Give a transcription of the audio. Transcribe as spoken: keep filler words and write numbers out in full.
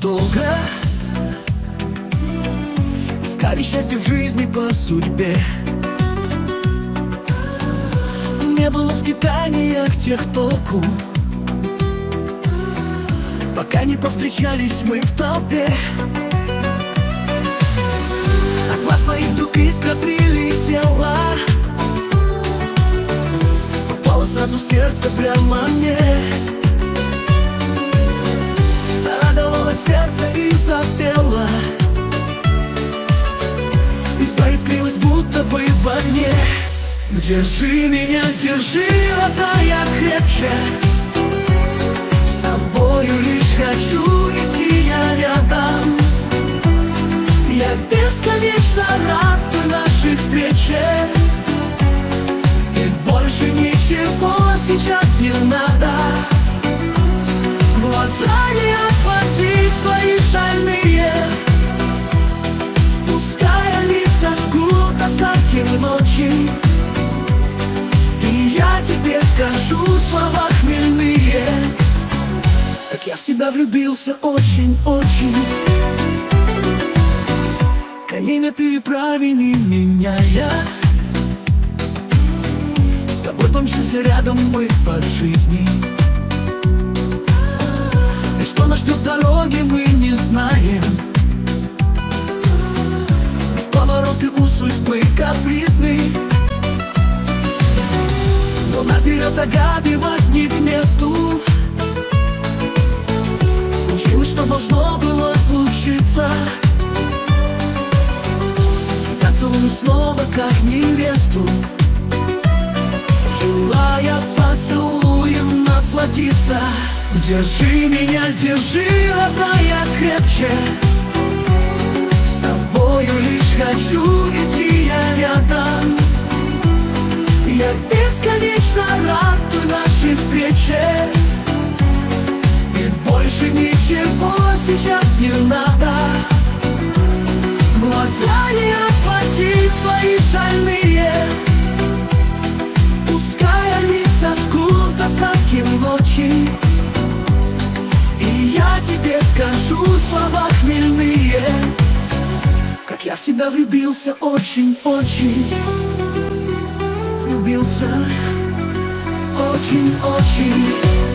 долго искали счастье в жизни по судьбе. Не было в скитаниях тех толку, пока не повстречались мы в толпе. От глаз твоих вдруг искра прилетела, попала сразу в сердце прямо мне. Зарадовало сердце и запело, и заискрилась будто бы в огне. Держи меня, держи, родная, крепче. С тобою лишь хочу идти я рядом. Я бесконечно рад той нашей встрече, и больше ничего сейчас не надо. Глаза не отводи свои шальные, пускай они сожгут остатки ночи. И я тебе скажу слова хмельные, как я в тебя влюбился очень-очень. Коней на переправе не меняя, с тобой помчимся рядом мы по жизни. И что нас ждет дороги, мы не знаем. Ведь повороты у судьбы капризны, но наперед загадывать не к месту. Случилось, что должно было случиться. Я целую снова, как невесту, желая поцелуем насладиться. Держи меня, держи, родная, крепче. С тобою лишь хочу идти я рядом. Я бесконечно рад той нашей встрече, и больше ничего сейчас не надо. Глаза не отводи свои шальные, пускай они сожгут остатки ночи. И я тебе скажу слова хмельные, как я в тебя влюбился очень-очень. Влюбился очень-очень.